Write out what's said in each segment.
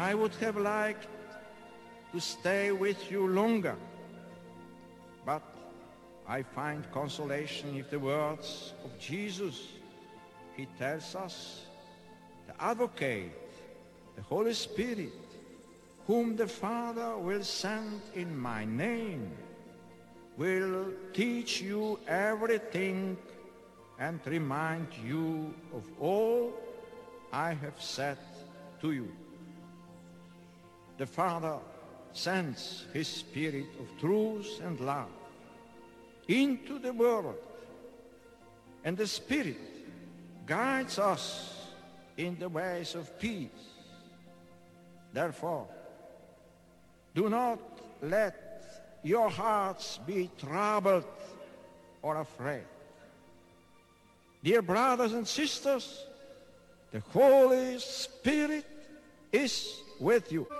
I would have liked to stay with you longer, but I find consolation in the words of Jesus. He tells us, the Advocate, the Holy Spirit, whom the Father will send in my name, will teach you everything and remind you of all I have said to you. The Father sends his Spirit of truth and love into the world, and the Spirit guides us in the ways of peace. Therefore, do not let your hearts be troubled or afraid. Dear brothers and sisters, the Holy Spirit is with you.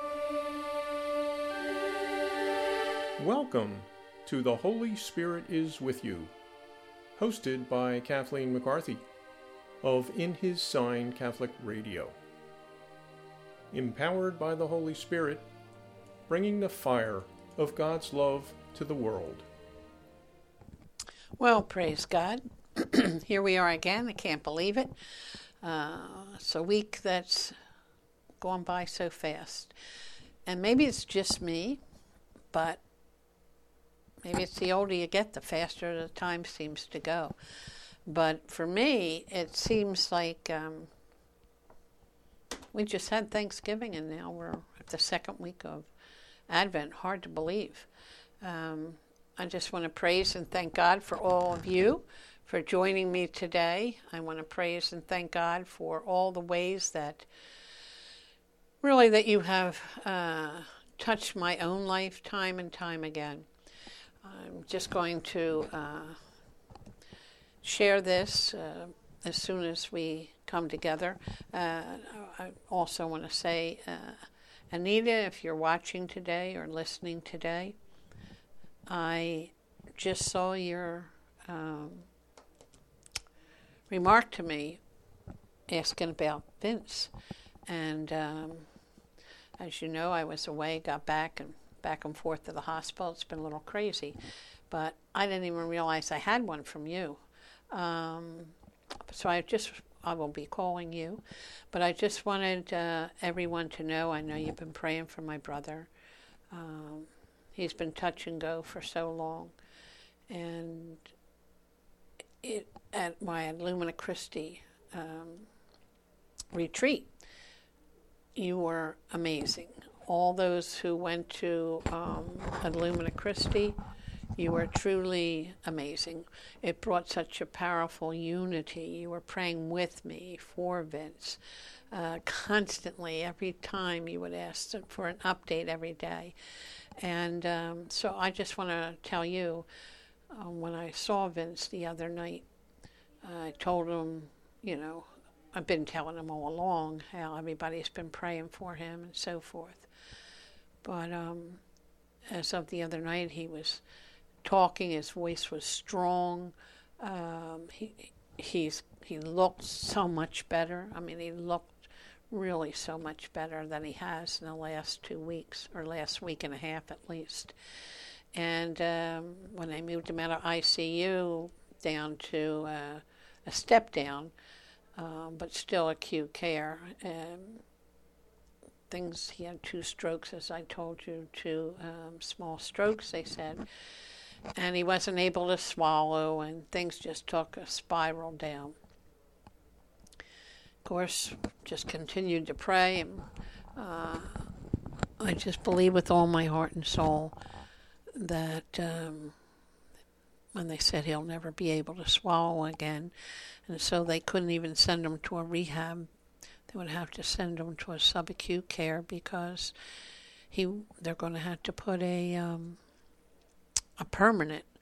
Welcome to The Holy Spirit is With You, hosted by Kathleen McCarthy of In His Sign Catholic Radio. Empowered by the Holy Spirit, bringing the fire of God's love to the world. Well, praise God. Here we are again. I can't believe it. It's a week that's gone by so fast. And maybe it's just me, but maybe it's the older you get, the faster the time seems to go. But for me, it seems like we just had Thanksgiving, and now we're at the second week of Advent. Hard to believe. I just want to praise and thank God for all of you for joining me today. I want to praise and thank God for all the ways that you have touched my own life time and time again. I'm just going to share this as soon as we come together. I also want to say, Anita, if you're watching today or listening today, I just saw your remark to me asking about Vince. And as you know, I was away, got back and forth to the hospital. It's been a little crazy. But I didn't even realize I had one from you. So I will be calling you. But I just wanted everyone to know, I know you've been praying for my brother. He's been touch and go for so long. And at my Lumina Christi retreat, you were amazing. All those who went to Lumina Christi, you were truly amazing. It brought such a powerful unity. You were praying with me for Vince constantly. Every time you would ask for an update every day. And so I just want to tell you, when I saw Vince the other night, I told him, I've been telling him all along how everybody's been praying for him and so forth. But as of the other night, he was talking. His voice was strong. He looked so much better. I mean, he looked really so much better than he has in the last 2 weeks, or last week and a half at least. And when they moved him out of ICU down to a step down, but still acute care, he had 2 strokes, as I told you, 2 small strokes, they said. And he wasn't able to swallow, and things just took a spiral down. Of course, just continued to pray, and I just believe with all my heart and soul that when they said he'll never be able to swallow again, and so they couldn't even send him to a rehab. They would have to send him to a subacute care because they're going to have to put a permanent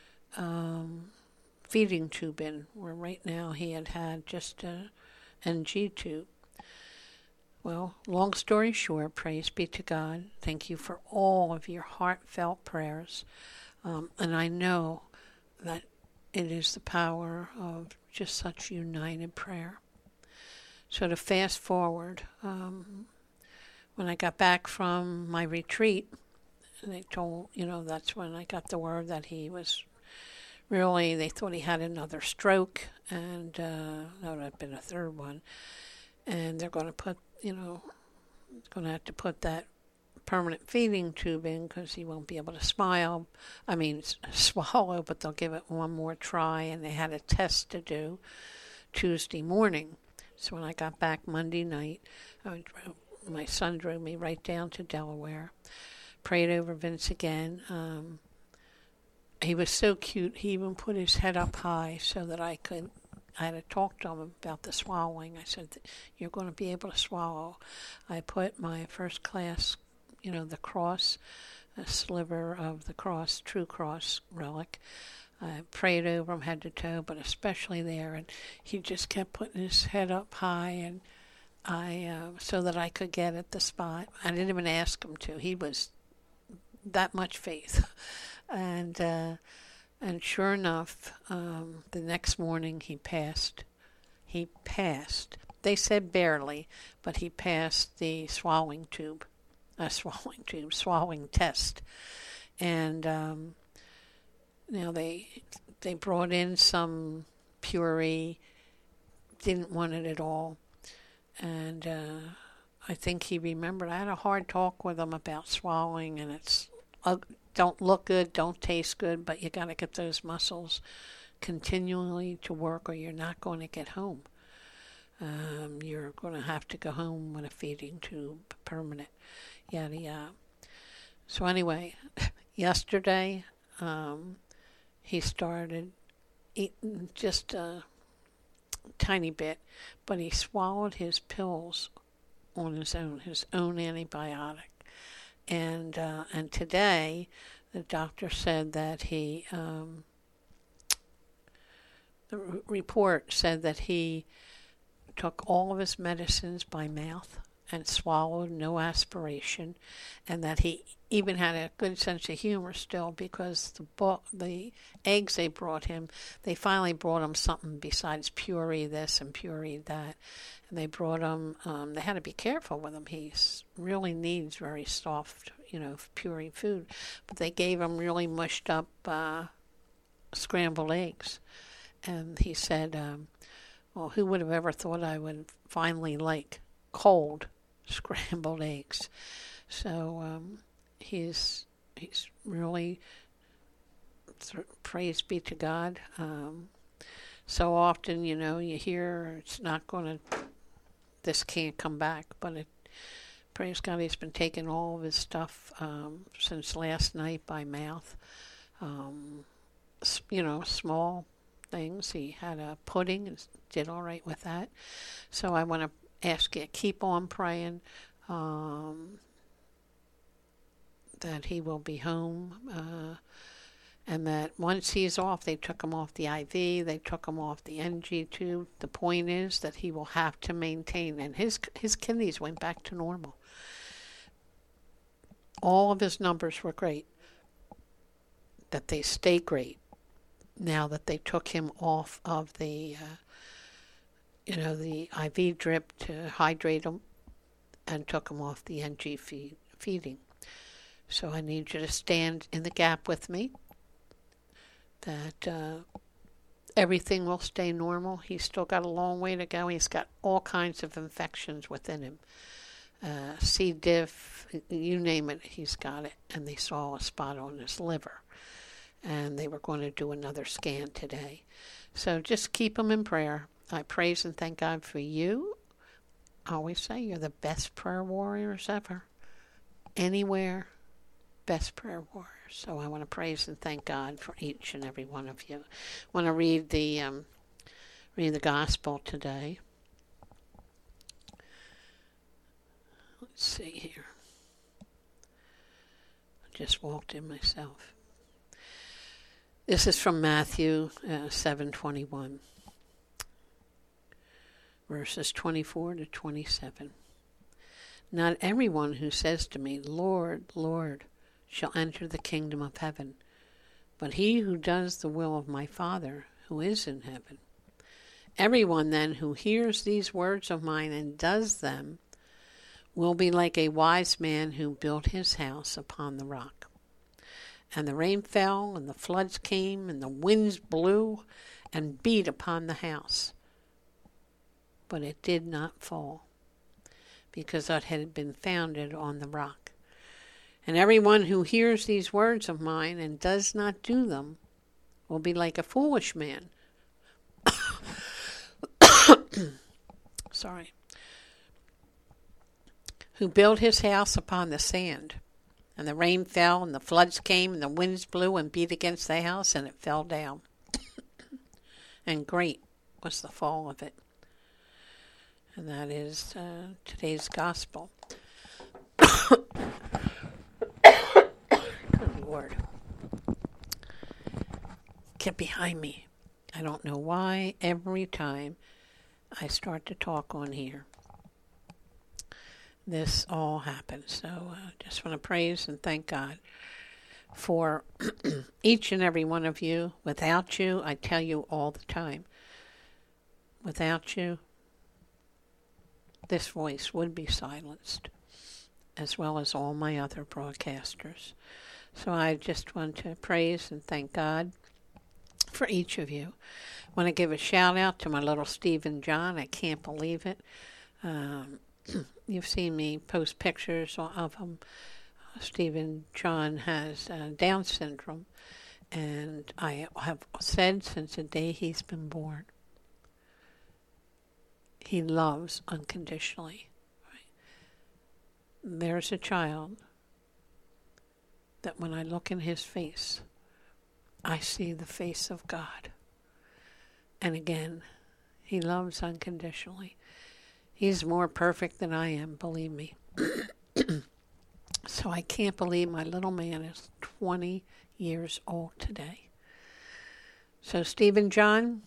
feeding tube in, where right now he had just a NG tube. Well, long story short, praise be to God. Thank you for all of your heartfelt prayers. And I know that it is the power of just such united prayer. So to fast forward, when I got back from my retreat, they told, that's when I got the word that he was really, they thought he had another stroke, and that would have been a third one. And they're going to put, going to have to put that permanent feeding tube in because he won't be able to swallow, but they'll give it one more try, and they had a test to do Tuesday morning. So when I got back Monday night, my son drove me right down to Delaware, prayed over Vince again. He was so cute. He even put his head up high so that I had to talk to him about the swallowing. I said, you're going to be able to swallow. I put my first class, the cross, a sliver of the cross, true cross relic. I prayed over him head to toe, but especially there. And he just kept putting his head up high, and so that I could get at the spot. I didn't even ask him to. He was that much faith. And sure enough, the next morning he passed. He passed. They said barely, but he passed the swallowing test. And now they brought in some puree, didn't want it at all. And I think he remembered. I had a hard talk with him about swallowing, and it's don't look good, don't taste good, but you got to get those muscles continually to work, or you're not going to get home. You're going to have to go home with a feeding tube, permanent, yada yada. So anyway, yesterday he started eating just a tiny bit, but he swallowed his pills on his own antibiotic. And today, the doctor said that the report said that he took all of his medicines by mouth and swallowed, no aspiration, and that he even had a good sense of humor still, because the eggs they brought him, they finally brought him something besides puree this and puree that. And they brought him, they had to be careful with him. He really needs very soft, puree food. But they gave him really mushed up scrambled eggs. And he said, well, who would have ever thought I would finally like cold scrambled eggs? So he's really, praise be to God. So often, you hear it's not going to, this can't come back, but praise God, he's been taking all of his stuff since last night by mouth. Small things. He had a pudding and did all right with that. So I want to ask you, keep on praying that he will be home. And that once he's off, they took him off the IV, they took him off the NG tube. The point is that he will have to maintain, and his kidneys went back to normal. All of his numbers were great, that they stay great now that they took him off of the, the IV drip to hydrate him, and took him off the NG feeding. So I need you to stand in the gap with me, that everything will stay normal. He's still got a long way to go. He's got all kinds of infections within him. C. diff, you name it, he's got it. And they saw a spot on his liver. And they were going to do another scan today. So just keep him in prayer. I praise and thank God for you. I always say you're the best prayer warriors ever. Anywhere, best prayer warriors. So I want to praise and thank God for each and every one of you. I want to read the gospel today. Let's see here. I just walked in myself. This is from Matthew 7:21, verses 24 to 27. Not everyone who says to me, Lord, Lord, shall enter the kingdom of heaven, but he who does the will of my Father who is in heaven. Everyone then who hears these words of mine and does them will be like a wise man who built his house upon the rock. And the rain fell, and the floods came, and the winds blew and beat upon the house. But it did not fall, because it had been founded on the rock. And everyone who hears these words of mine and does not do them will be like a foolish man. Sorry. Who built his house upon the sand. And the rain fell, and the floods came, and the winds blew and beat against the house, and it fell down. And great was the fall of it. And that is today's gospel. Good Lord. Get behind me. I don't know why every time I start to talk on here, this all happens. So I just want to praise and thank God for each and every one of you. Without you, I tell you all the time, without you, this voice would be silenced, as well as all my other broadcasters. So I just want to praise and thank God for each of you. I want to give a shout out to my little Stephen John. I can't believe it. You've seen me post pictures of him. Stephen John has Down syndrome, and I have said since the day he's been born, he loves unconditionally. Right? There's a child that when I look in his face, I see the face of God. And again, he loves unconditionally. He's more perfect than I am, believe me. So I can't believe my little man is 20 years old today. So Stephen John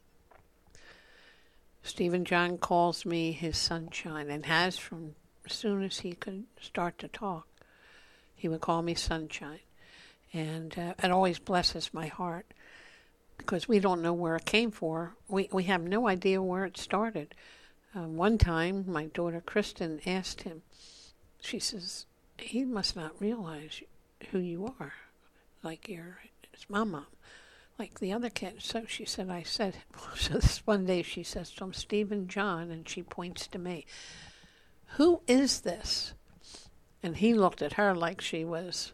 calls me his sunshine, and has from as soon as he could start to talk. He would call me sunshine. And it always blesses my heart, because we don't know where it came from. We have no idea where it started. One time, my daughter Kristen asked him, she says, he must not realize who you are, like it's my mom, like the other kids. So she said, so this one day she says to him, Stephen John, and she points to me, who is this? And he looked at her like she was,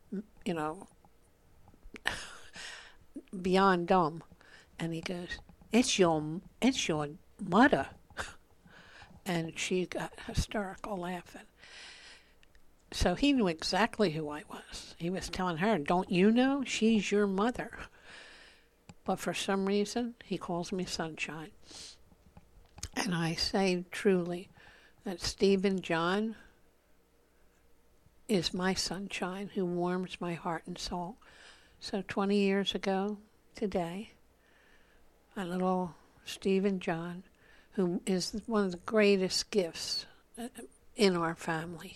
beyond dumb. And he goes, it's your mother. And she got hysterical laughing. So he knew exactly who I was. He was telling her, don't you know? She's your mother. But for some reason, he calls me sunshine. And I say truly that Stephen John is my sunshine who warms my heart and soul. So 20 years ago today, my little Stephen John, who is one of the greatest gifts in our family,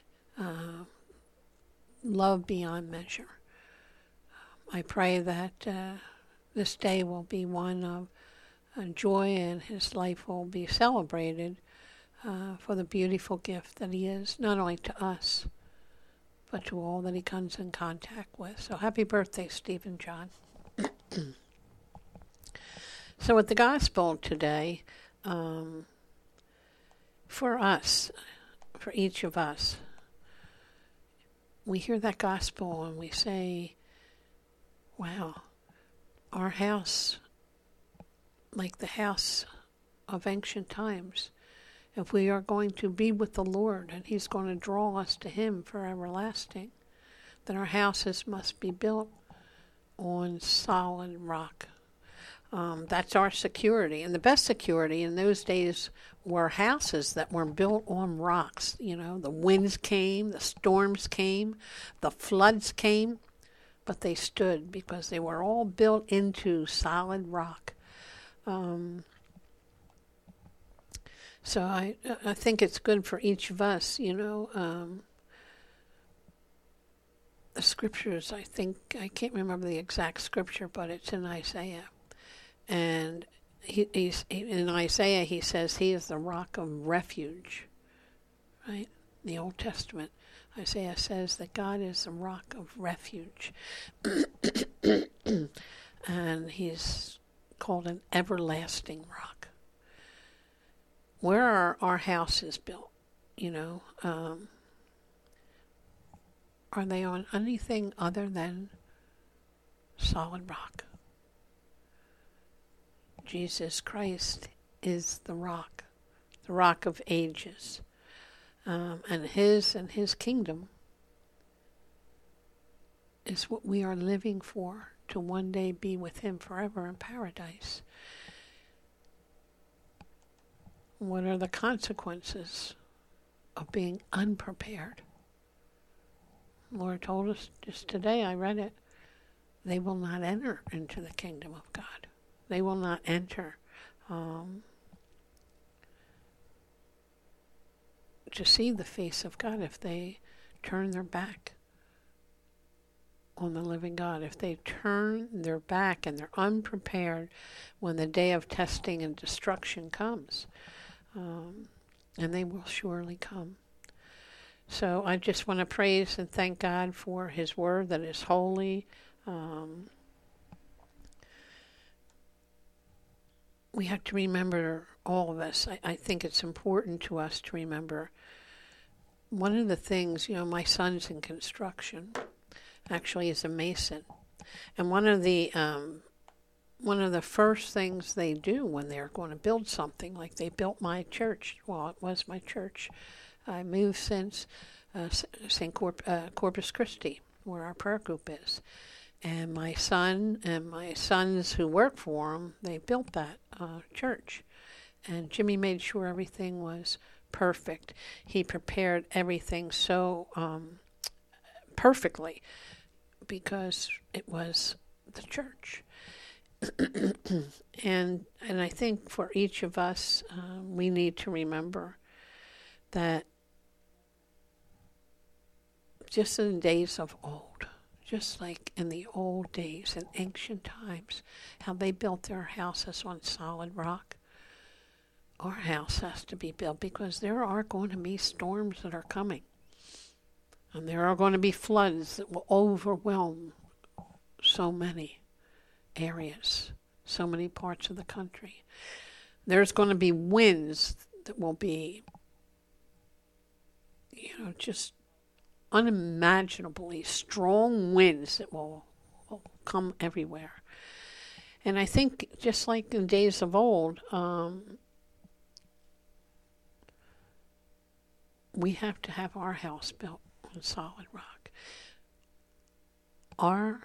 love beyond measure. I pray that this day will be one of joy, and his life will be celebrated for the beautiful gift that he is, not only to us, but to all that he comes in contact with. So happy birthday, Stephen John. So with the gospel today, for us, for each of us, we hear that gospel and we say, wow, our house, like the house of ancient times, if we are going to be with the Lord and he's going to draw us to him for everlasting, then our houses must be built on solid rock. That's our security. And the best security in those days were houses that were built on rocks. You know, the winds came, the storms came, the floods came, but they stood because they were all built into solid rock. So I think it's good for each of us, the scriptures, I can't remember the exact scripture, but it's in Isaiah. And in Isaiah, he says he is the rock of refuge. right? The Old Testament, Isaiah says that God is a rock of refuge. And he's called an everlasting rock. Where are our houses built? Are they on anything other than solid rock? Jesus Christ is the rock of ages. And his kingdom is what we are living for, to one day be with him forever in paradise. What are the consequences of being unprepared? The Lord told us just today, I read it, they will not enter into the kingdom of God. They will not enter to see the face of God if they turn their back on the living God. If they turn their back and they're unprepared when the day of testing and destruction comes. And they will surely come. So I just want to praise and thank God for his word that is holy. We have to remember, all of us, I think it's important to us to remember, one of the things, my son's in construction. Actually, he's a mason. And one of the first things they do when they're going to build something, like they built my church, well, it was my church. I moved since Corpus Christi, where our prayer group is. And my son and my sons who work for him, they built that church. And Jimmy made sure everything was perfect. He prepared everything so perfectly because it was the church. And I think for each of us, we need to remember that just in the days of old, just like in the old days, in ancient times, how they built their houses on solid rock, our house has to be built because there are going to be storms that are coming. And there are going to be floods that will overwhelm so many areas, so many parts of the country. There's going to be winds that will be, just unimaginably strong winds that will come everywhere. And I think just like in days of old, we have to have our house built on solid rock. Our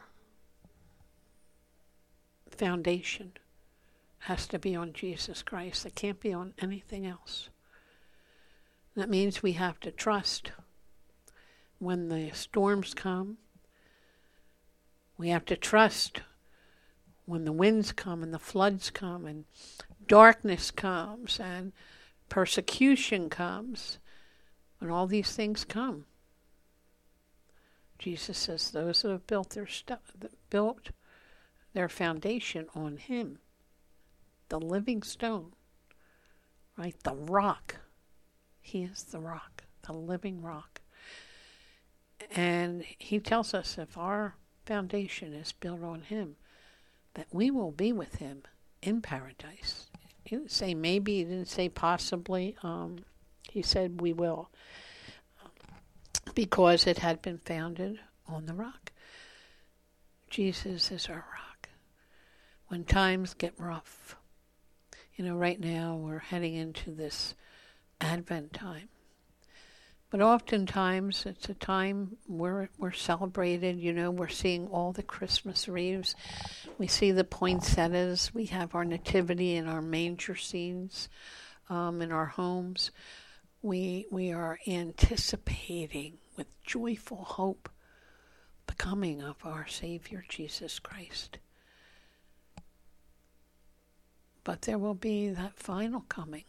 foundation has to be on Jesus Christ. It can't be on anything else. That means we have to trust when the storms come. We have to trust when the winds come and the floods come and darkness comes and persecution comes. When all these things come, Jesus says those that have built their foundation on him, the living stone, right? The rock. He is the rock, the living rock. And he tells us if our foundation is built on him, that we will be with him in paradise. He didn't say maybe, he didn't say possibly. He said we will, because it had been founded on the rock. Jesus is our rock. When times get rough, right now we're heading into this Advent time. But oftentimes it's a time where we're celebrated, we're seeing all the Christmas wreaths. We see the poinsettias. We have our nativity and our manger scenes in our homes. We are anticipating with joyful hope the coming of our Savior Jesus Christ. But there will be that final coming.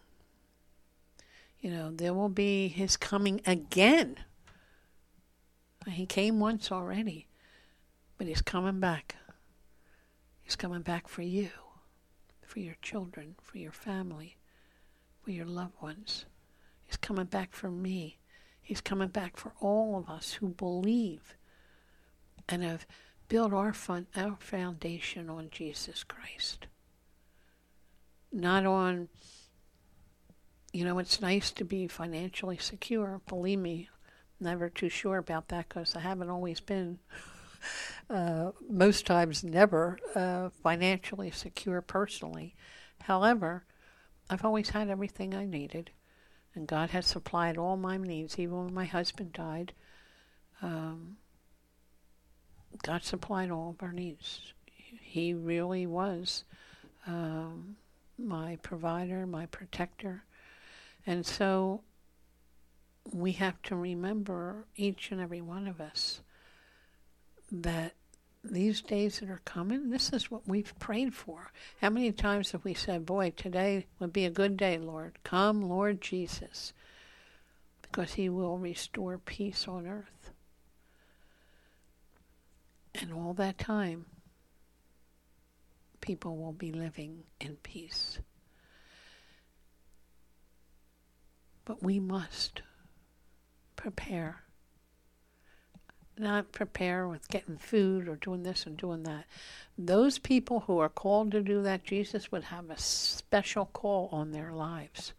There will be his coming again. He came once already, but he's coming back. He's coming back for you, for your children, for your family, for your loved ones. He's coming back for me. He's coming back for all of us who believe and have built our foundation on Jesus Christ. Not on, it's nice to be financially secure. Believe me, never too sure about that because I haven't always been, most times never, financially secure personally. However, I've always had everything I needed, and God has supplied all my needs. Even when my husband died, God supplied all of our needs. He really was my provider, my protector. And so we have to remember, each and every one of us, that these days that are coming, this is what we've prayed for. How many times have we said, boy, today would be a good day, Lord. Come, Lord Jesus, because he will restore peace on earth. And all that time, people will be living in peace. But we must prepare. Not prepare with getting food or doing this and doing that. Those people who are called to do that, Jesus would have a special call on their lives.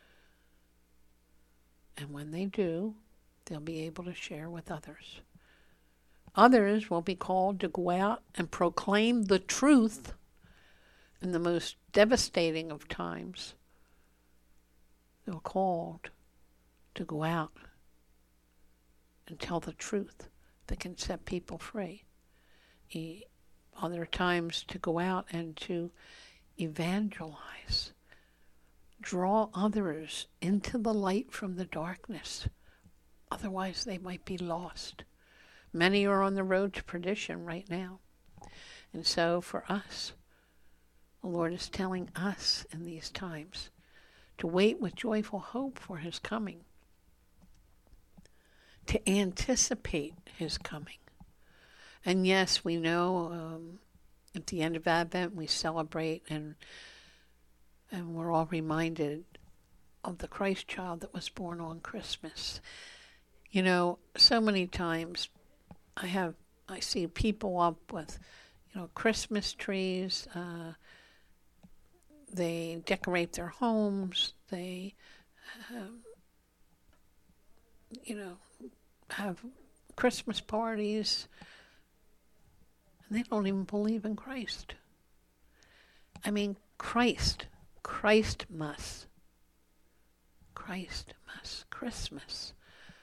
And when they do, they'll be able to share with others. Others will be called to go out and proclaim the truth in the most devastating of times. They're called to go out and tell the truth that can set people free. Other times to go out and to evangelize, draw others into the light from the darkness. Otherwise they might be lost. Many are on the road to perdition right now. And so for us, the Lord is telling us in these times to wait with joyful hope for his coming, to anticipate his coming. And yes, we know at the end of Advent we celebrate and we're all reminded of the Christ child that was born on Christmas. So many times I see people up with, Christmas trees. They decorate their homes. They, have Christmas parties. And they don't even believe in Christ. I mean, Christ must. Christmas.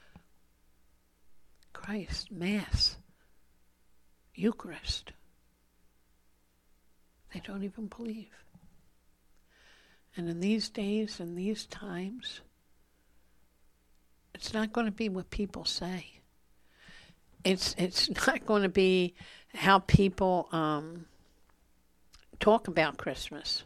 Christ, Mass, Eucharist. They don't even believe. And in these days, in these times, it's not going to be what people say. It's not going to be how people talk about Christmas.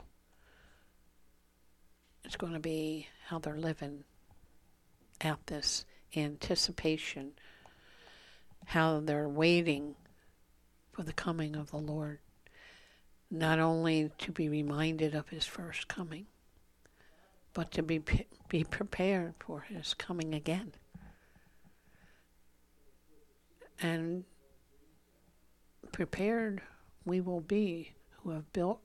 It's going to be how they're living out this anticipation, how they're waiting for the coming of the Lord, not only to be reminded of his first coming, but to be prepared for his coming again. And prepared we will be who have built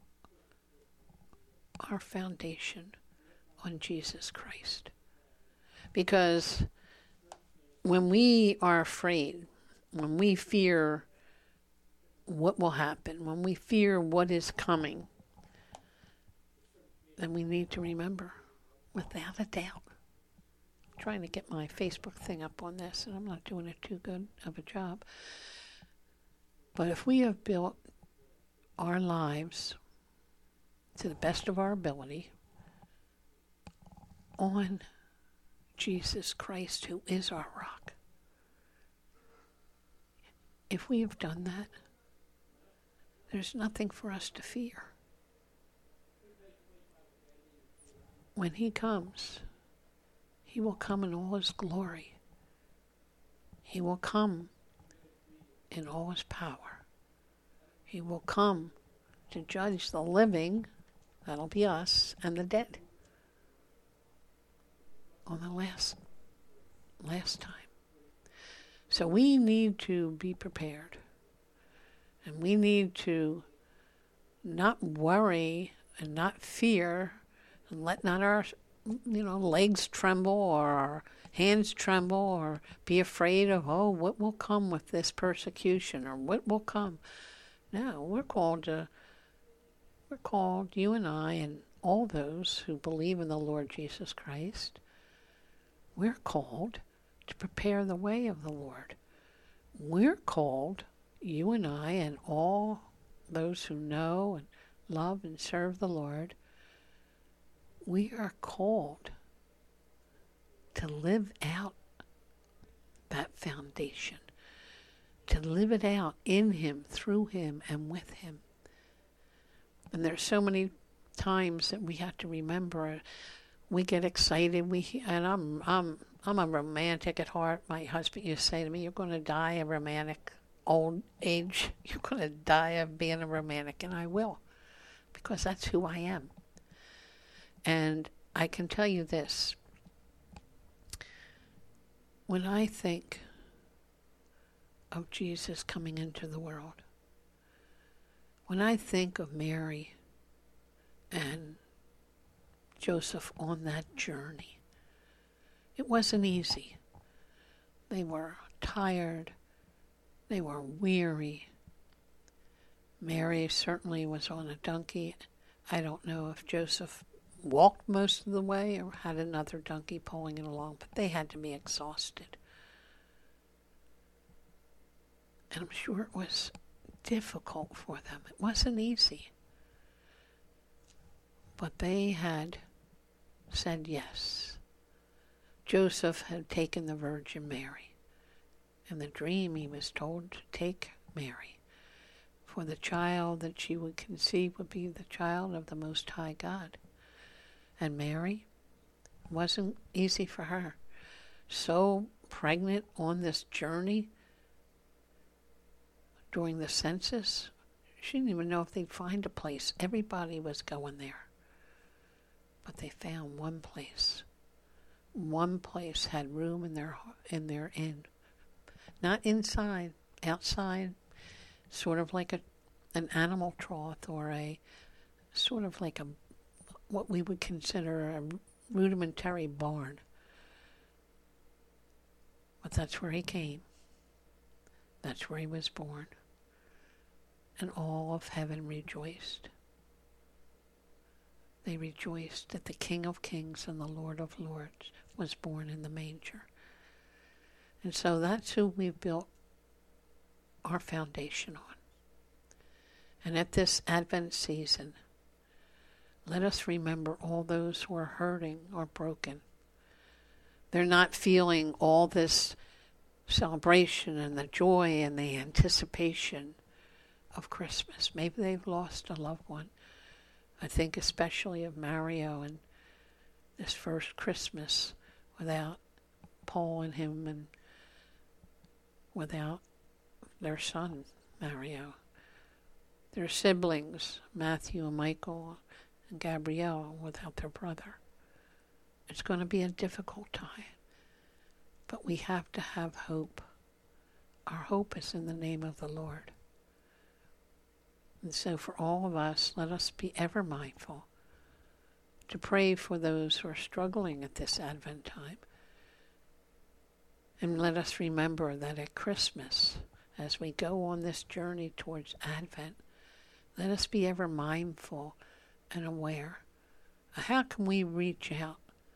our foundation on Jesus Christ. Because when we are afraid, when we fear what will happen, when we fear what is coming, then we need to remember, without a doubt, I'm trying to get my Facebook thing up on this, and I'm not doing it too good of a job. But if we have built our lives to the best of our ability on Jesus Christ, who is our rock, if we have done that, there's nothing for us to fear. When he comes, he will come in all his glory. He will come in all his power. He will come to judge the living, that'll be us, and the dead on the last last time. So we need to be prepared. And we need to not worry and not fear and let not our legs tremble or our hands tremble or be afraid of, what will come with this persecution or what will come. No, we're called, you and I and all those who believe in the Lord Jesus Christ, we're called to prepare the way of the Lord. We're called, you and I and all those who know and love and serve the Lord, we are called to live out that foundation, to live it out in Him, through Him, and with Him. And there's so many times that we have to remember. We get excited. I'm a romantic at heart. My husband used to say to me, "You're going to die a romantic old age. You're going to die of being a romantic," and I will, because that's who I am. And I can tell you this. When I think of Jesus coming into the world, when I think of Mary and Joseph on that journey, it wasn't easy. They were tired. They were weary. Mary certainly was on a donkey. I don't know if Joseph walked most of the way or had another donkey pulling it along, but they had to be exhausted. And I'm sure it was difficult for them. It wasn't easy. But they had said yes. Joseph had taken the Virgin Mary. In the dream he was told to take Mary, for the child that she would conceive would be the child of the Most High God. And Mary, wasn't easy for her. So pregnant on this journey during the census, she didn't even know if they'd find a place. Everybody was going there. But they found one place. One place had room in their inn. Not inside, outside, sort of like an animal trough or a sort of like what we would consider a rudimentary barn. But that's where he came. That's where he was born. And all of heaven rejoiced. They rejoiced that the King of Kings and the Lord of Lords was born in the manger. And so that's who we've built our foundation on. And at this Advent season, let us remember all those who are hurting or broken. They're not feeling all this celebration and the joy and the anticipation of Christmas. Maybe they've lost a loved one. I think especially of Mario and this first Christmas without Paul and him and without their son, Mario. Their siblings, Matthew and Michael and Gabrielle, without their brother. It's going to be a difficult time. But we have to have hope. Our hope is in the name of the Lord. And so for all of us, let us be ever mindful to pray for those who are struggling at this Advent time. And let us remember that at Christmas, as we go on this journey towards Advent, let us be ever mindful and aware. How can we reach out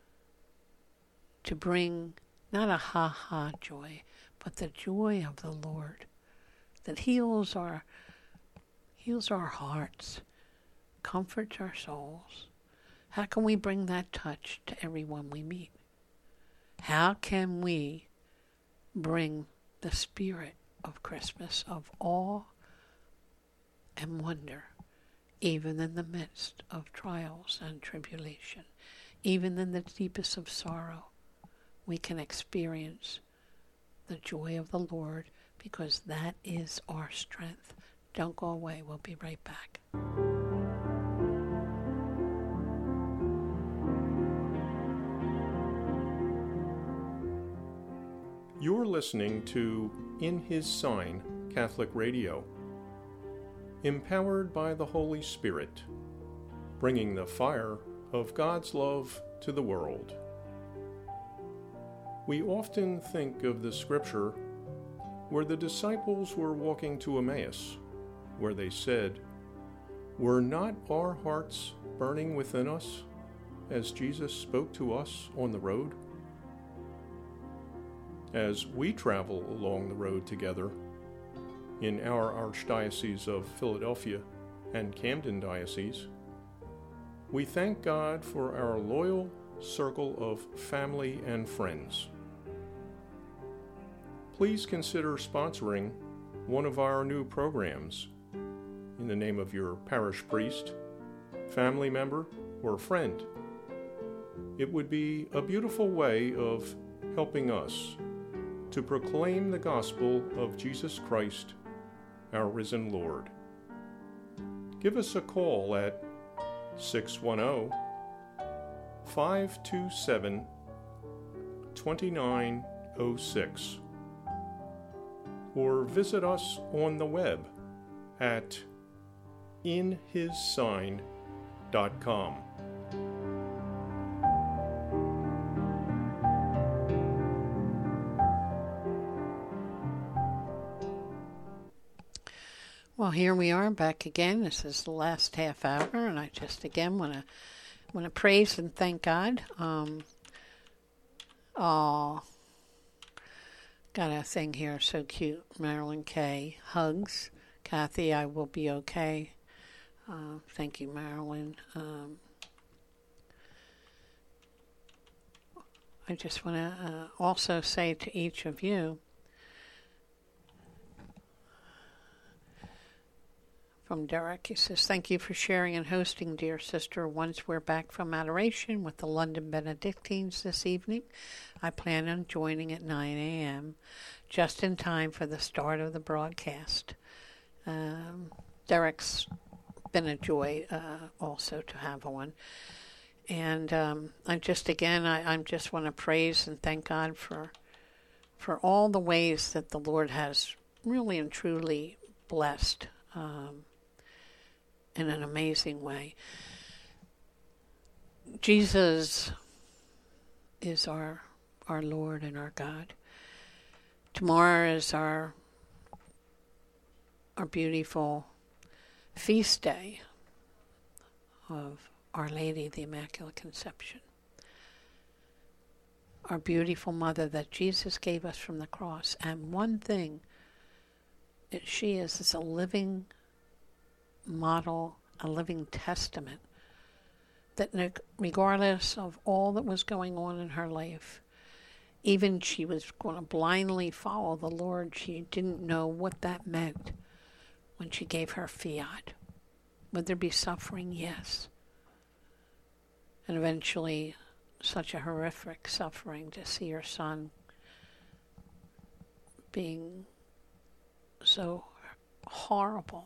to bring not a ha-ha joy, but the joy of the Lord that heals our hearts, comforts our souls? How can we bring that touch to everyone we meet? How can we bring the spirit of Christmas, of awe and wonder, even in the midst of trials and tribulation, even in the deepest of sorrow? We can experience the joy of the Lord because that is our strength. Don't go away. We'll be right back. You're listening to In His Sign Catholic Radio, empowered by the Holy Spirit, bringing the fire of God's love to the world. We often think of the scripture where the disciples were walking to Emmaus, where they said, "Were not our hearts burning within us as Jesus spoke to us on the road?" As we travel along the road together in our Archdiocese of Philadelphia and Camden Diocese, we thank God for our loyal circle of family and friends. Please consider sponsoring one of our new programs in the name of your parish priest, family member, or friend. It would be a beautiful way of helping us to proclaim the gospel of Jesus Christ, our risen Lord. Give us a call at 610-527-2906 or visit us on the web at inhissign.com. Well, here we are back again. This is the last half hour, and I just again want to praise and thank God. Got a thing here so cute. Marilyn K. Hugs. Kathy, I will be okay. Thank you, Marilyn. I just want to also say to each of you, from Derek, he says, "Thank you for sharing and hosting, dear sister. Once we're back from adoration with the London Benedictines this evening, I plan on joining at 9 a.m., just in time for the start of the broadcast." Derek's been a joy also to have on. And I just want to praise and thank God for all the ways that the Lord has really and truly blessed in an amazing way. Jesus is our Lord and our God. Tomorrow is our beautiful feast day of Our Lady, the Immaculate Conception. Our beautiful mother that Jesus gave us from the cross. And one thing that she is a living model, a living testament, that regardless of all that was going on in her life, even she was going to blindly follow the Lord, she didn't know what that meant when she gave her fiat. Would there be suffering? Yes. And eventually such a horrific suffering to see her son being so horrible,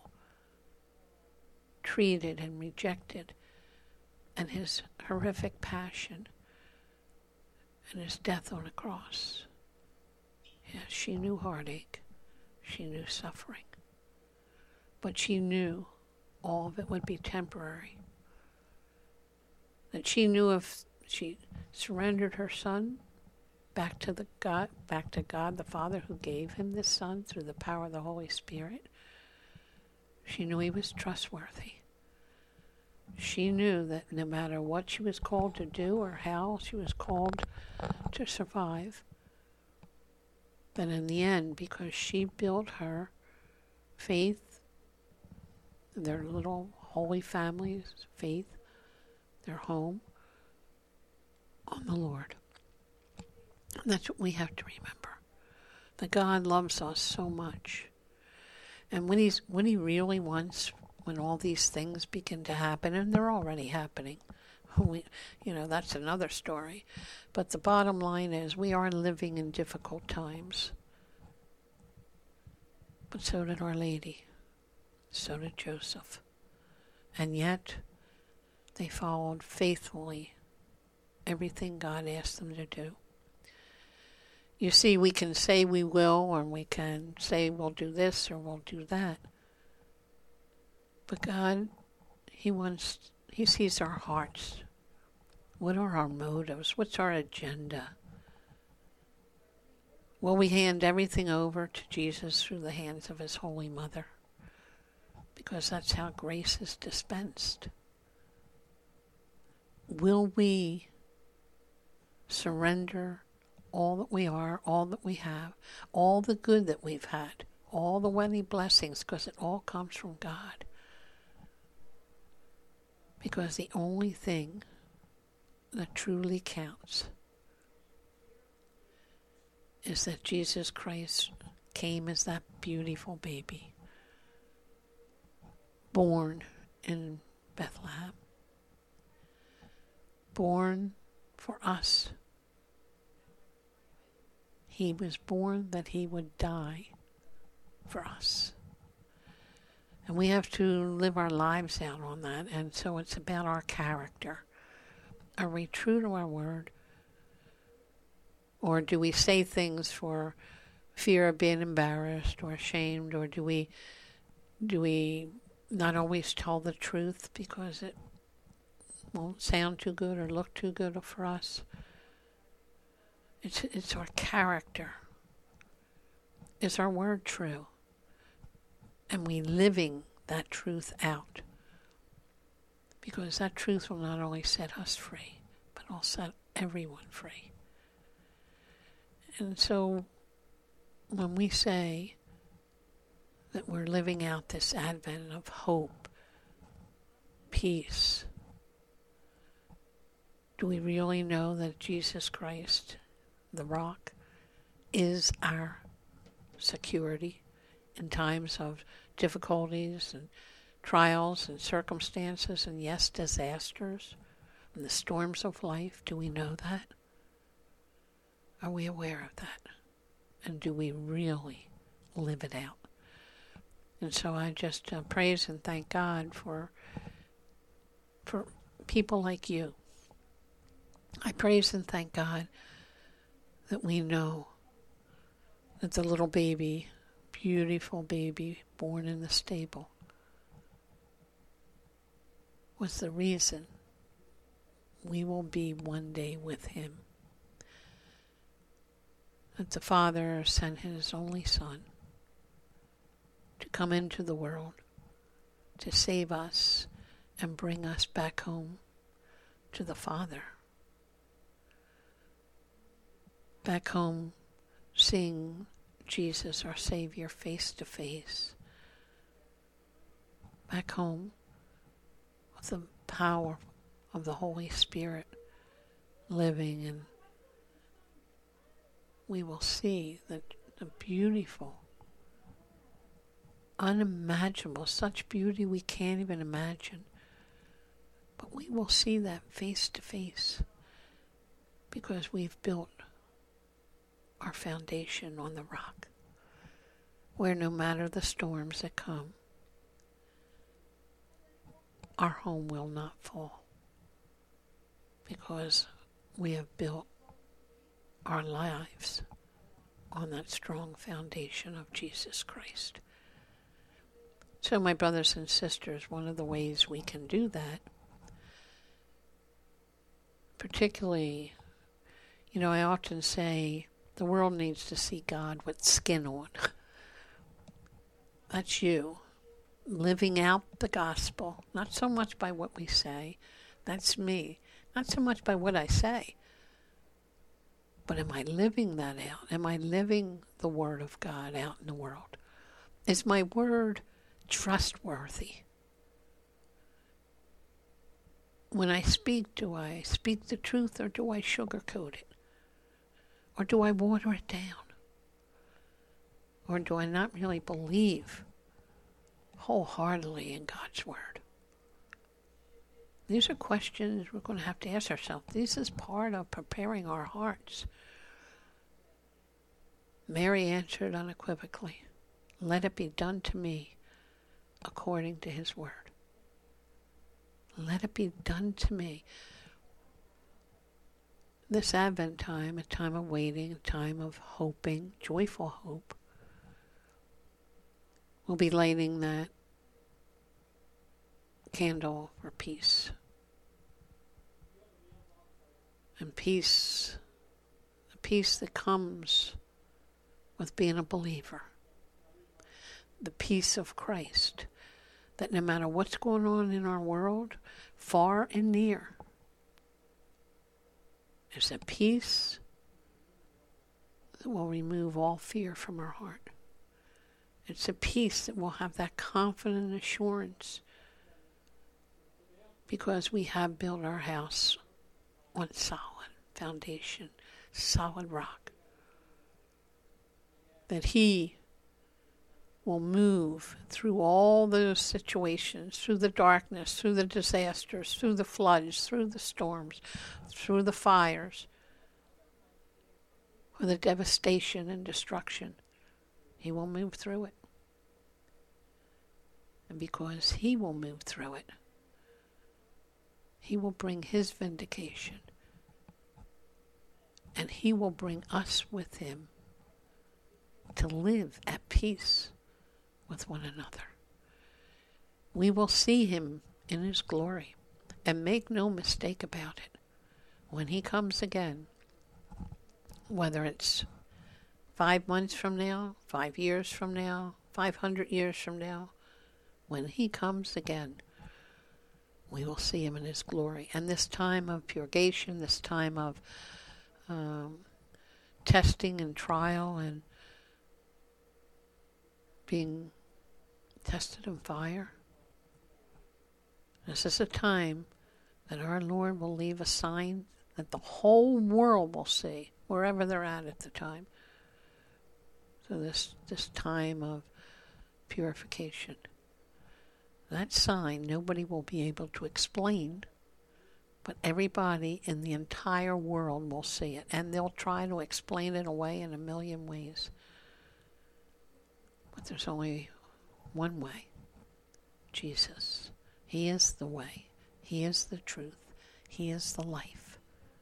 treated and rejected, and his horrific passion and his death on a cross. Yes, she knew heartache. She knew suffering. But she knew all of it would be temporary. That she knew if she surrendered her son back to God the Father who gave him this son through the power of the Holy Spirit, she knew he was trustworthy. She knew that no matter what she was called to do or how she was called to survive, that in the end, because she built her faith, their little holy family's faith, their home, on the Lord. And that's what we have to remember. That God loves us so much. And when he really wants, when all these things begin to happen, and they're already happening, that's another story. But the bottom line is we are living in difficult times. But so did Our Lady. So did Joseph. And yet, they followed faithfully everything God asked them to do. You see, we can say we will, or we can say we'll do this or we'll do that. But God, He sees our hearts. What are our motives? What's our agenda? Will we hand everything over to Jesus through the hands of His Holy Mother? Because that's how grace is dispensed. Will we surrender all that we are, all that we have, all the good that we've had, all the many blessings, because it all comes from God? Because the only thing that truly counts is that Jesus Christ came as that beautiful baby, born in Bethlehem, born for us. He was born that He would die for us. And we have to live our lives out on that. And so it's about our character. Are we true to our word? Or do we say things for fear of being embarrassed or ashamed? Or do we not always tell the truth because it won't sound too good or look too good for us? It's our character. Is our word true? And we living that truth out? Because that truth will not only set us free, but will set everyone free. And so when we say that we're living out this Advent of hope, peace, do we really know that Jesus Christ, the rock, is our security in times of difficulties and trials and circumstances and, yes, disasters and the storms of life? Do we know that? Are we aware of that? And do we really live it out? And so I just praise and thank God for people like you. I praise and thank God that we know that the little baby, beautiful baby born in the stable, was the reason we will be one day with Him. That the Father sent His only Son to come into the world, to save us and bring us back home to the Father. Back home, seeing Jesus, our Savior, face to face. Back home, with the power of the Holy Spirit living, and we will see the beautiful, unimaginable, such beauty we can't even imagine. But we will see that face to face because we've built our foundation on the rock, where no matter the storms that come, our home will not fall, because we have built our lives on that strong foundation of Jesus Christ. So, my brothers and sisters, one of the ways we can do that, particularly, I often say the world needs to see God with skin on. That's you, living out the gospel, not so much by what we say. That's me. Not so much by what I say. But am I living that out? Am I living the Word of God out in the world? Is my word trustworthy? When I speak, do I speak the truth, or do I sugarcoat it? Or do I water it down? Or do I not really believe wholeheartedly in God's Word? These are questions we're going to have to ask ourselves. This is part of preparing our hearts. Mary answered unequivocally, "Let it be done to me according to His Word." Let it be done to me. This Advent time, a time of waiting, a time of hoping, joyful hope, we'll be lighting that candle for peace. And peace, the peace that comes with being a believer. The peace of Christ, that no matter what's going on in our world, far and near, there's a peace that will remove all fear from our heart. It's a peace that will have that confident assurance because we have built our house on solid foundation, solid rock. That He will move through all those situations, through the darkness, through the disasters, through the floods, through the storms, through the fires, or the devastation and destruction. He will move through it. And because He will move through it, He will bring His vindication. And He will bring us with Him to live at peace with one another. We will see Him in His glory. And make no mistake about it. When He comes again, whether it's 5 months from now, 5 years from now, 500 years from now, when He comes again, we will see Him in His glory. And this time of purgation, this time of testing and trial and being tested in fire, this is a time that our Lord will leave a sign that the whole world will see, wherever they're at the time. So this time of purification. That sign nobody will be able to explain, but everybody in the entire world will see it. And they'll try to explain it away in a million ways. But there's only one way. Jesus. He is the way. He is the truth. He is the life.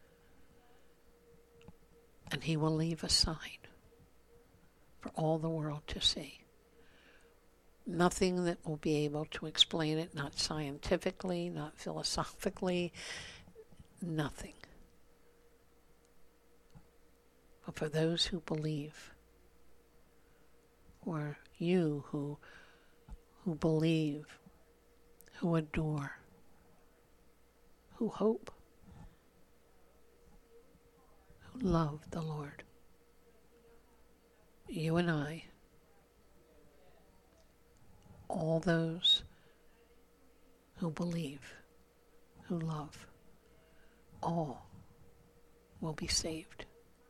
And He will leave a sign for all the world to see. Nothing that will be able to explain it, not scientifically, not philosophically, nothing. But for those who believe, or you who believe, who adore, who hope, who love the Lord, you and I, all those who believe, who love, all will be saved.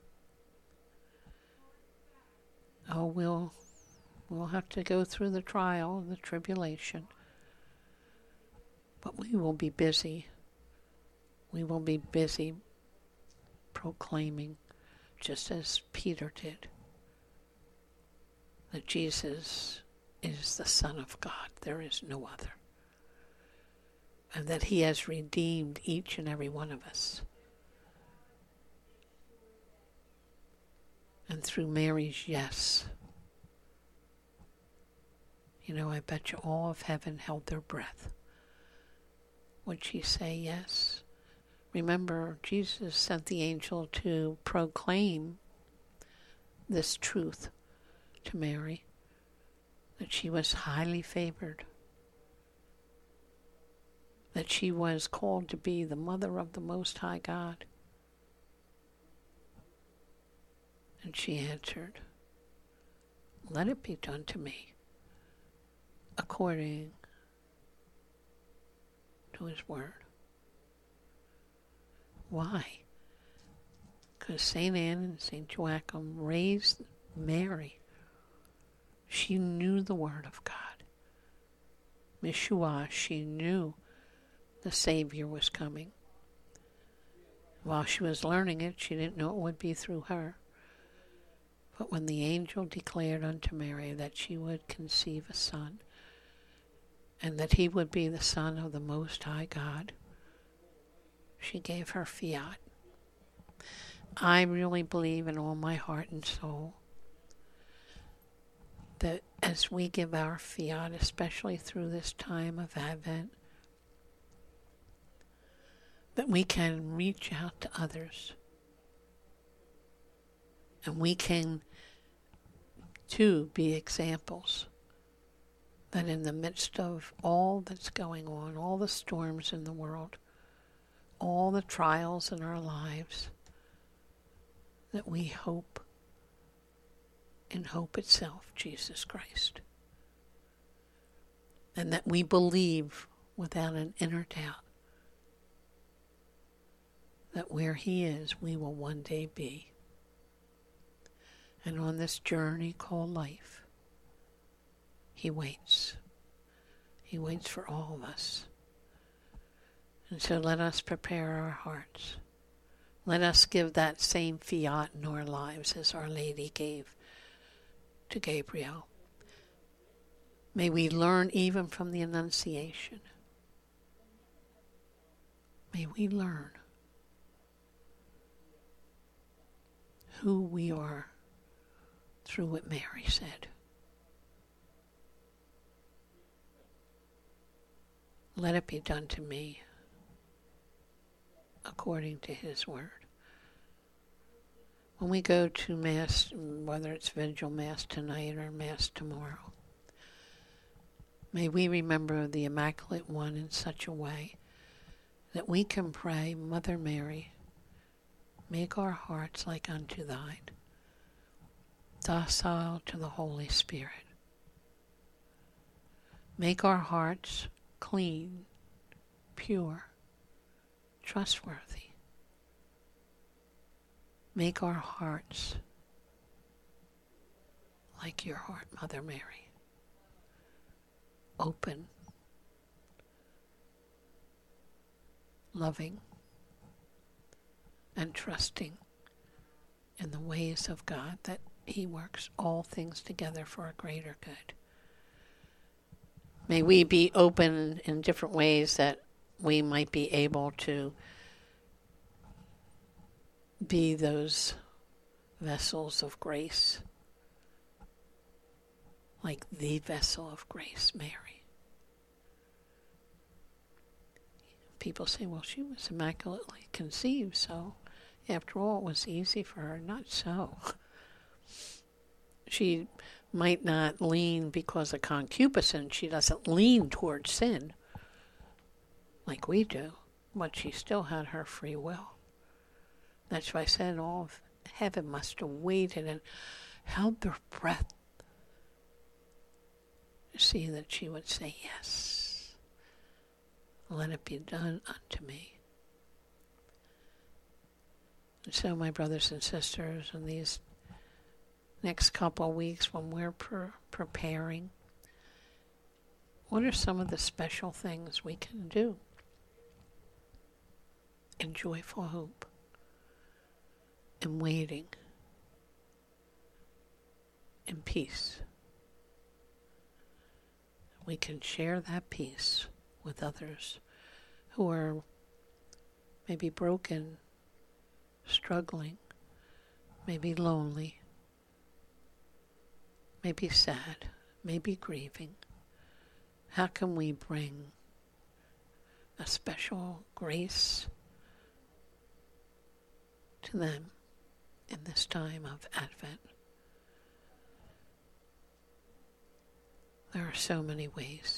Oh, we'll have to go through the trial and the tribulation, but we will be busy. We will be busy proclaiming, just as Peter did, that Jesus is the Son of God. There is no other. And that He has redeemed each and every one of us. And through Mary's yes, I bet you all of heaven held their breath. Would she say yes? Remember, Jesus sent the angel to proclaim this truth to Mary, that she was highly favored, that she was called to be the mother of the Most High God. And she answered, "Let it be done to me according to His word." Why? Because St. Anne and St. Joachim raised Mary. She knew the Word of God. Yeshua, she knew the Savior was coming. While she was learning it, she didn't know it would be through her. But when the angel declared unto Mary that she would conceive a son, and that he would be the Son of the Most High God, she gave her fiat. I really believe in all my heart and soul that as we give our fiat, especially through this time of Advent, that we can reach out to others. And we can, too, be examples that in the midst of all that's going on, all the storms in the world, all the trials in our lives, that we hope in hope itself, Jesus Christ. And that we believe without an inner doubt that where He is, we will one day be. And on this journey called life, He waits. He waits for all of us. And so let us prepare our hearts. Let us give that same fiat in our lives as Our Lady gave to Gabriel. May we learn even from the Annunciation. May we learn who we are through what Mary said. Let it be done to me according to His word. When we go to Mass, whether it's Vigil Mass tonight or Mass tomorrow, may we remember the Immaculate One in such a way that we can pray, Mother Mary, make our hearts like unto thine, docile to the Holy Spirit. Make our hearts clean, pure, trustworthy. Make our hearts like your heart, Mother Mary, open, loving, and trusting in the ways of God, that He works all things together for a greater good. May we be open in different ways that we might be able to be those vessels of grace, like the vessel of grace, Mary. People say, well, she was immaculately conceived, so after all, it was easy for her. Not so. She might not lean because of concupiscence. She doesn't lean towards sin like we do, but she still had her free will. That's why I said all of heaven must have waited and held their breath to see that she would say, yes, let it be done unto me. And so, my brothers and sisters, in these next couple of weeks when we're preparing, what are some of the special things we can do in joyful hope, in waiting, in peace? We can share that peace with others who are maybe broken, struggling, maybe lonely, maybe sad, maybe grieving. How can we bring a special grace to them in this time of Advent? There are so many ways.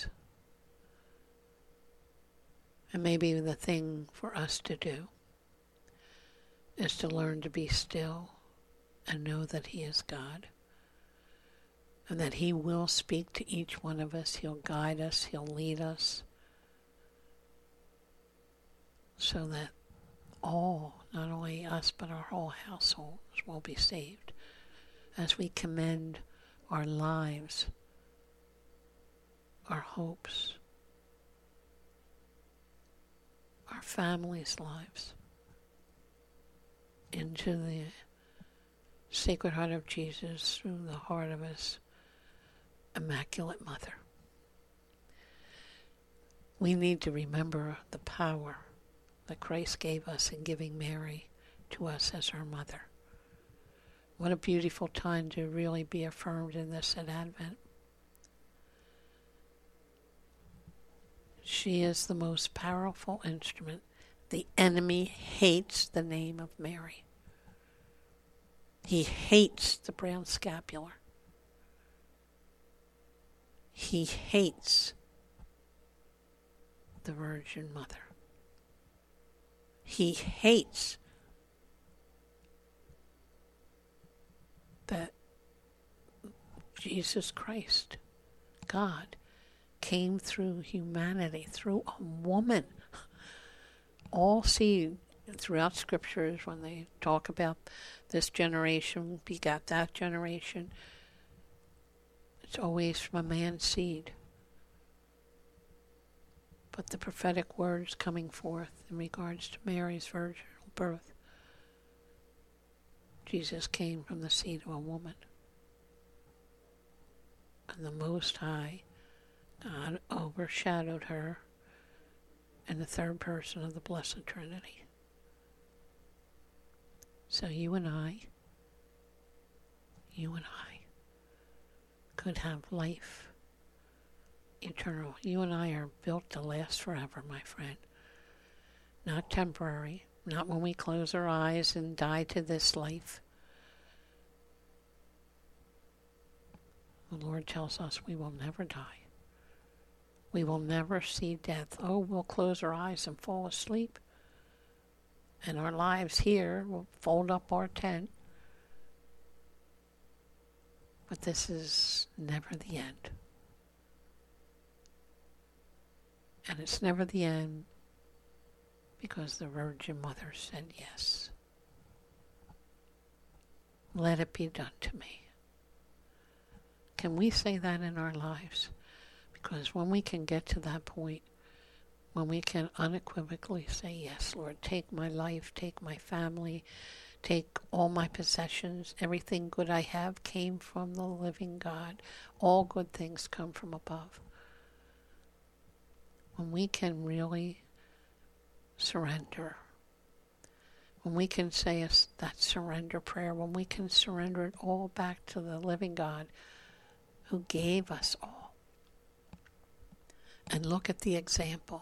And maybe the thing for us to do is to learn to be still and know that He is God, and that He will speak to each one of us. He'll guide us. He'll lead us, so that all, not only us, but our whole households will be saved as we commend our lives, our hopes, our families' lives into the Sacred Heart of Jesus through the heart of His Immaculate Mother. We need to remember the power that Christ gave us in giving Mary to us as our mother. What a beautiful time to really be affirmed in this at Advent. She is the most powerful instrument. The enemy hates the name of Mary. He hates the brown scapular. He hates the Virgin Mother. He hates that Jesus Christ, God, came through humanity, through a woman. All see throughout scriptures when they talk about this generation begat that generation, it's always from a man's seed. But the prophetic words coming forth in regards to Mary's virginal birth, Jesus came from the seed of a woman. And the Most High, God, overshadowed her in the third person of the Blessed Trinity. So you and I could have life eternal. You and I are built to last forever, my friend. Not temporary, not when we close our eyes and die to this life. The Lord tells us we will never die. We will never see death. Oh, we'll close our eyes and fall asleep. And our lives here, we'll fold up our tent. But this is never the end. And it's never the end because the Virgin Mother said yes. Let it be done to me. Can we say that in our lives? Because when we can get to that point, when we can unequivocally say, yes, Lord, take my life, take my family, take all my possessions, everything good I have came from the living God. All good things come from above. When we can really surrender, when we can say that surrender prayer, when we can surrender it all back to the living God who gave us all, and look at the example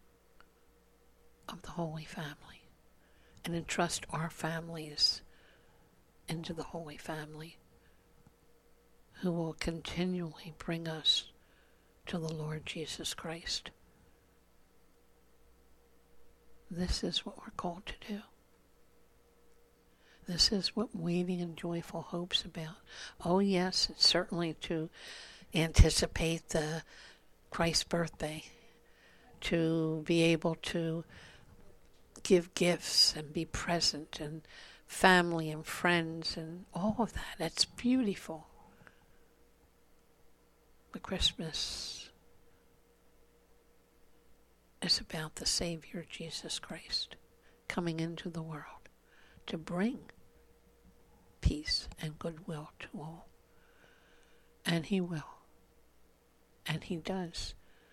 of the Holy Family, and entrust our families into the Holy Family, who will continually bring us to the Lord Jesus Christ. This is what we're called to do. This is what waiting in joyful hope's about. Oh yes, it's certainly to anticipate the Christ's birthday, to be able to give gifts and be present, and family and friends and all of that. That's beautiful. But Christmas is about the Savior Jesus Christ coming into the world to bring peace and goodwill to all. And He will. And He does.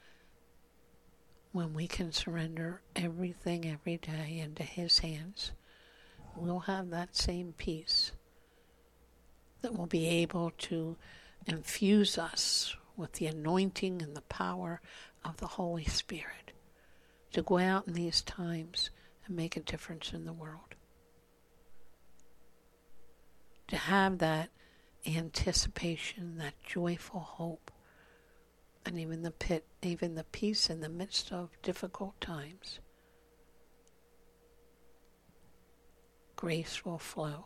When we can surrender everything every day into His hands, we'll have that same peace that will be able to infuse us with the anointing and the power of the Holy Spirit to go out in these times and make a difference in the world. To have that anticipation, that joyful hope, and even the peace in the midst of difficult times. Grace will flow.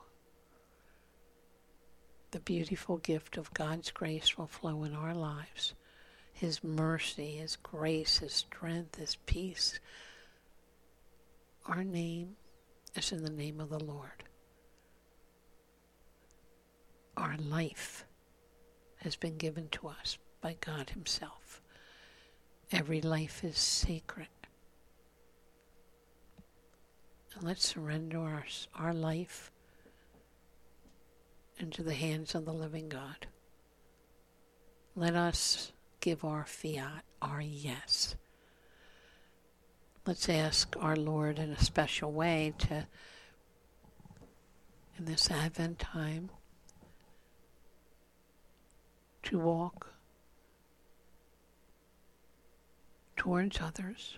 The beautiful gift of God's grace will flow in our lives. His mercy, His grace, His strength, His peace. Our name is in the name of the Lord. Our life has been given to us by God Himself. Every life is sacred. And let's surrender our life into the hands of the living God. Let us give our fiat, our yes. Let's ask our Lord in a special way to in this Advent time to walk towards others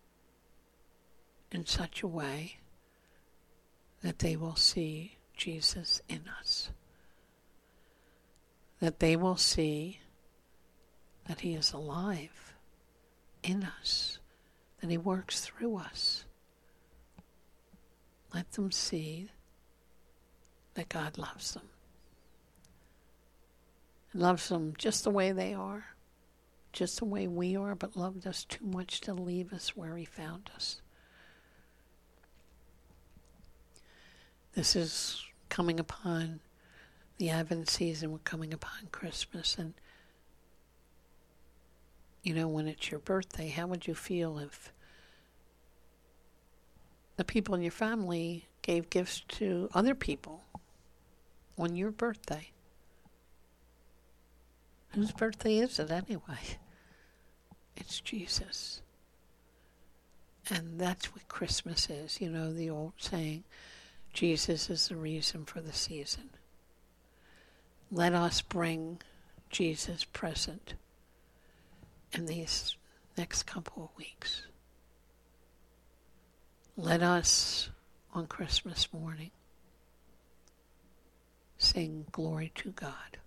in such a way that they will see Jesus in us, that they will see that He is alive in us, that He works through us. Let them see that God loves them. He loves them just the way they are, just the way we are, but loved us too much to leave us where He found us. This is coming upon the Advent season. We're coming upon Christmas. And, you know, when it's your birthday, how would you feel if the people in your family gave gifts to other people on your birthday? Whose birthday is it anyway? It's Jesus. And that's what Christmas is. You know, the old saying, Jesus is the reason for the season. Let us bring Jesus present in these next couple of weeks. Let us, on Christmas morning, sing glory to God.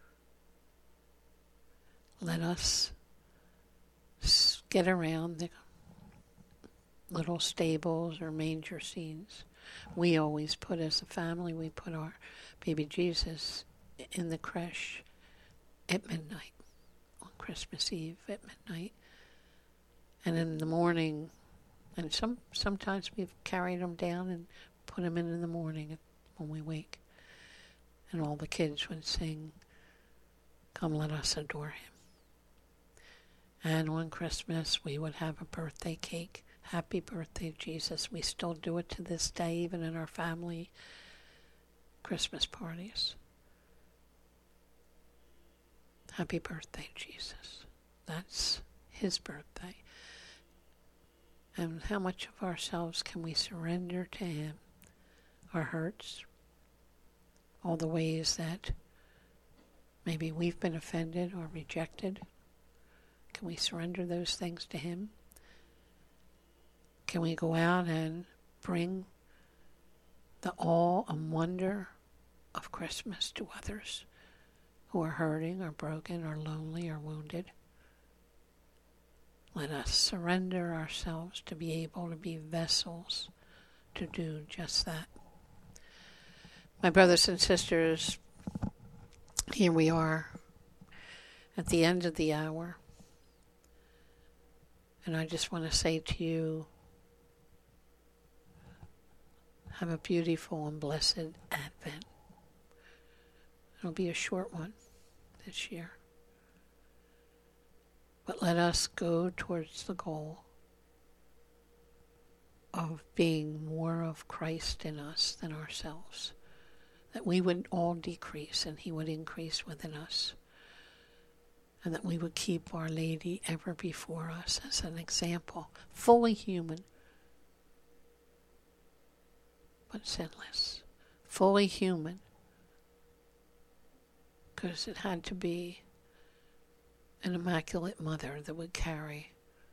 Let us get around the little stables or manger scenes. We always put, as a family, we put our baby Jesus in the creche at midnight, on Christmas Eve at midnight. And in the morning, and sometimes we've carried him down and put him in the morning when we wake. And all the kids would sing, "Come, let us adore Him." And on Christmas, we would have a birthday cake. Happy birthday, Jesus. We still do it to this day, even in our family Christmas parties. Happy birthday, Jesus. That's His birthday. And how much of ourselves can we surrender to Him? Our hurts, all the ways that maybe we've been offended or rejected. Can we surrender those things to Him? Can we go out and bring the awe and wonder of Christmas to others who are hurting or broken or lonely or wounded? Let us surrender ourselves to be able to be vessels to do just that. My brothers and sisters, here we are at the end of the hour. And I just want to say to you, have a beautiful and blessed Advent. It'll be a short one this year. But let us go towards the goal of being more of Christ in us than ourselves. That we would all decrease and He would increase within us. And that we would keep Our Lady ever before us as an example, fully human, but sinless. Fully human, because it had to be an immaculate mother that would carry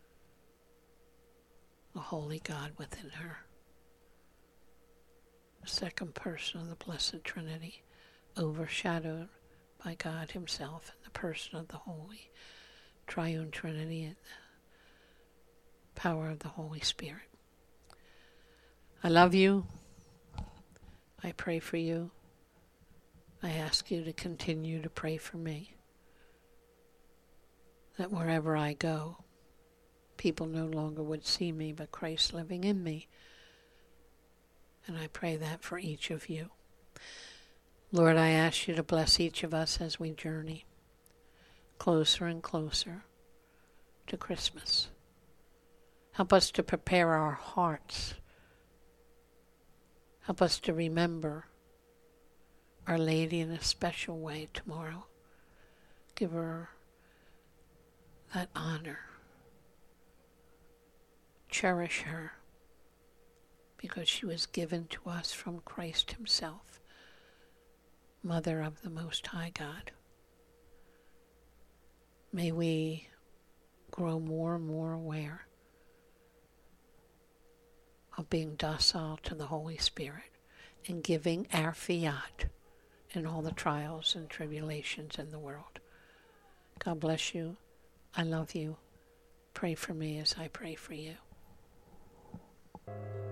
the Holy God within her. The second person of the Blessed Trinity, overshadowed by God Himself in the person of the Holy Triune Trinity and the power of the Holy Spirit. I love you. I pray for you. I ask you to continue to pray for me. That wherever I go, people no longer would see me, but Christ living in me. And I pray that for each of you. Lord, I ask you to bless each of us as we journey closer and closer to Christmas. Help us to prepare our hearts. Help us to remember Our Lady in a special way tomorrow. Give her that honor. Cherish her, because she was given to us from Christ Himself Mother of the Most High God. May we grow more and more aware of being docile to the Holy Spirit and giving our fiat in all the trials and tribulations in the world. God bless you. I love you. Pray for me as I pray for you.